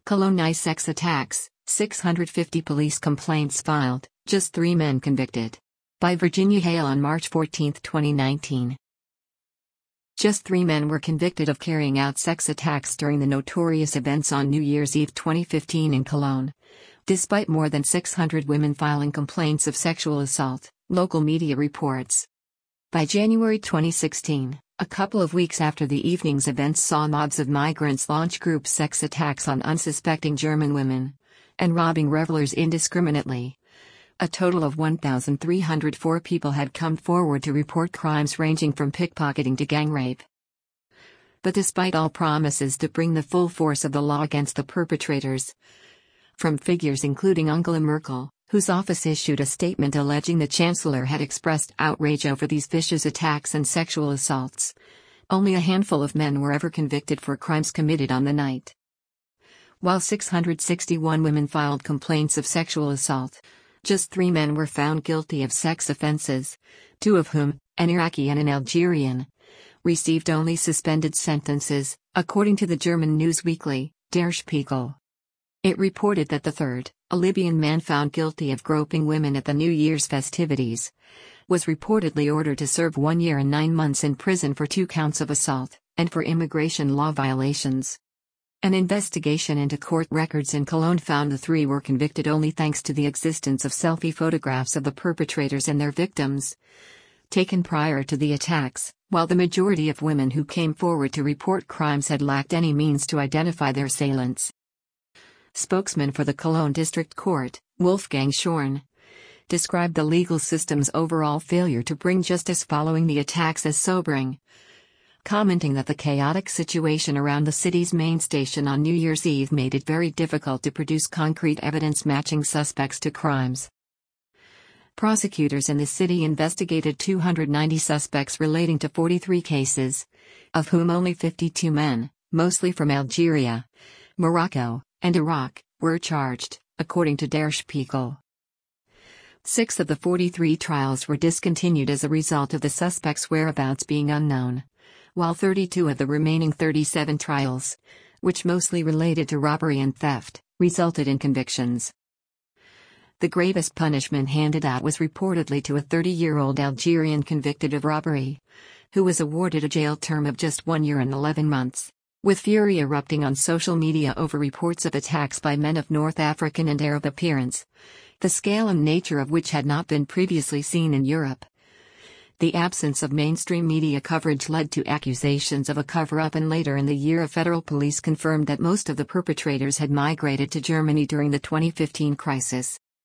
Cologne ICE sex attacks, 650 police complaints filed, just 3 men convicted. By Virginia Hale on March 14, 2019. Just 3 men were convicted of carrying out sex attacks during the notorious events on New Year's Eve 2015 in Cologne. Despite more than 600 women filing complaints of sexual assault, local media reports. By January 2016, a couple of weeks after the evening's events saw mobs of migrants launch group sex attacks on unsuspecting German women, and robbing revelers indiscriminately. A total of 1,304 people had come forward to report crimes ranging from pickpocketing to gang rape. But despite all promises to bring the full force of the law against the perpetrators, from figures including Angela Merkel, whose office issued a statement alleging the Chancellor had expressed outrage over these vicious attacks and sexual assaults, only a handful of men were ever convicted for crimes committed on the night. While 661 women filed complaints of sexual assault, just 3 men were found guilty of sex offenses, 2 of whom, an Iraqi and an Algerian, received only suspended sentences, according to the German news weekly, Der Spiegel. It reported that the third, a Libyan man found guilty of groping women at the New Year's festivities, was reportedly ordered to serve 1 year and 9 months in prison for 2 counts of assault, and for immigration law violations. An investigation into court records in Cologne found the 3 were convicted only thanks to the existence of selfie photographs of the perpetrators and their victims, taken prior to the attacks, while the majority of women who came forward to report crimes had lacked any means to identify their assailants. Spokesman for the Cologne District Court, Wolfgang Schorn, described the legal system's overall failure to bring justice following the attacks as sobering, commenting that the chaotic situation around the city's main station on New Year's Eve made it very difficult to produce concrete evidence matching suspects to crimes. Prosecutors in the city investigated 290 suspects relating to 43 cases, of whom only 52 men, mostly from Algeria, Morocco, and Iraq, were charged, according to Der Spiegel. 6 of the 43 trials were discontinued as a result of the suspects' whereabouts being unknown, while 32 of the remaining 37 trials, which mostly related to robbery and theft, resulted in convictions. The gravest punishment handed out was reportedly to a 30-year-old Algerian convicted of robbery, who was awarded a jail term of just 1 year and 11 months. With fury erupting on social media over reports of attacks by men of North African and Arab appearance, the scale and nature of which had not been previously seen in Europe. The absence of mainstream media coverage led to accusations of a cover-up, and later in the year federal police confirmed that most of the perpetrators had migrated to Germany during the 2015 crisis.